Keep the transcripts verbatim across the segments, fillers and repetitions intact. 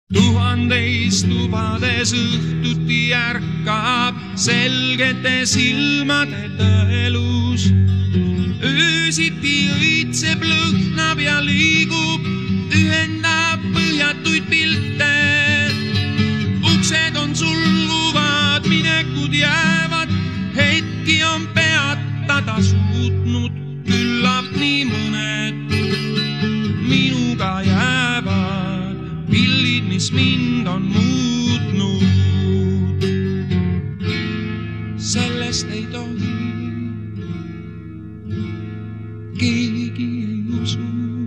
Tuhandeis tubades õhtuti ärkab selgete silmade tõelus. Öösiti õitseb, lõhnab ja liigub, ühendab põhjatuid pilte. Uksed on sulguvad, minekud jäävad, hetki on peatada suutnud, küllap nii mõned minuga jäävad, pillid, mis mind on muutnud. Sellest ei tohi keegi ei usu.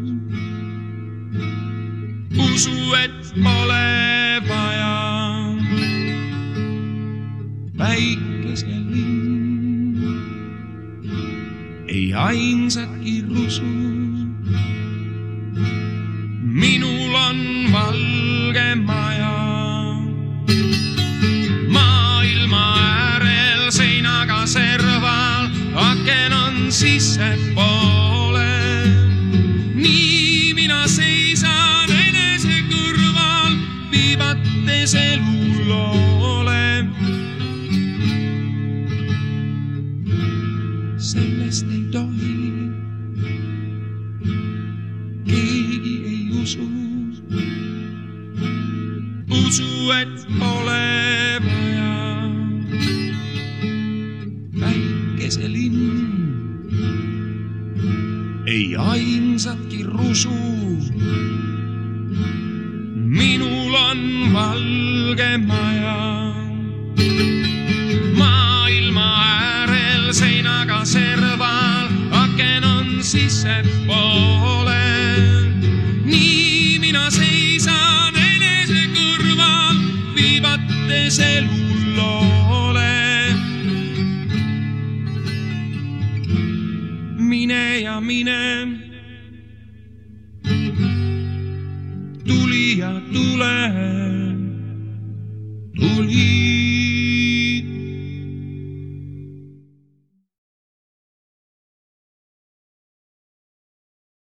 Usu, et pole vaja päikesel linn, ei ainsatki rusu. Minul on valge maja, maailma äärel seinaga serval, aken on sissepoole. Nii mina seisan enese kõrval, viivates eluloole. Sellest ei tohi keegi ei usu. Usu, et pole vaja päikesel linn, ei ainsatki rusu. Minul on valge maja, maailma äärel seinaga serval, aken on sissepoole. Nii mina seisan enese kõrval, viivates eluloole. Mine ja mine, tuli ja tule, tuli